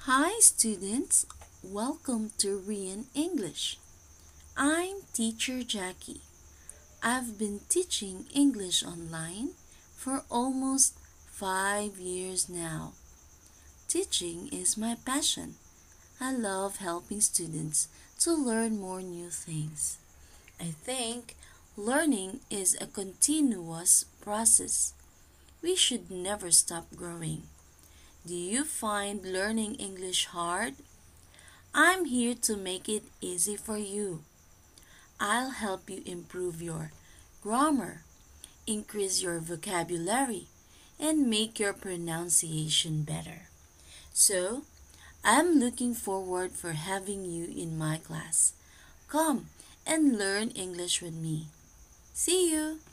Hi students, welcome to Rian English. I'm teacher Jackie. I've been teaching English online for almost 5 years now. Teaching is my passion. I love helping students to learn more new things. I think learning is a continuous process. We should never stop growing. Do you find learning English hard? I'm here to make it easy for you. I'll help you improve your grammar, increase your vocabulary, and make your pronunciation better. So, I'm looking forward for having you in my class. Come and learn English with me. See you!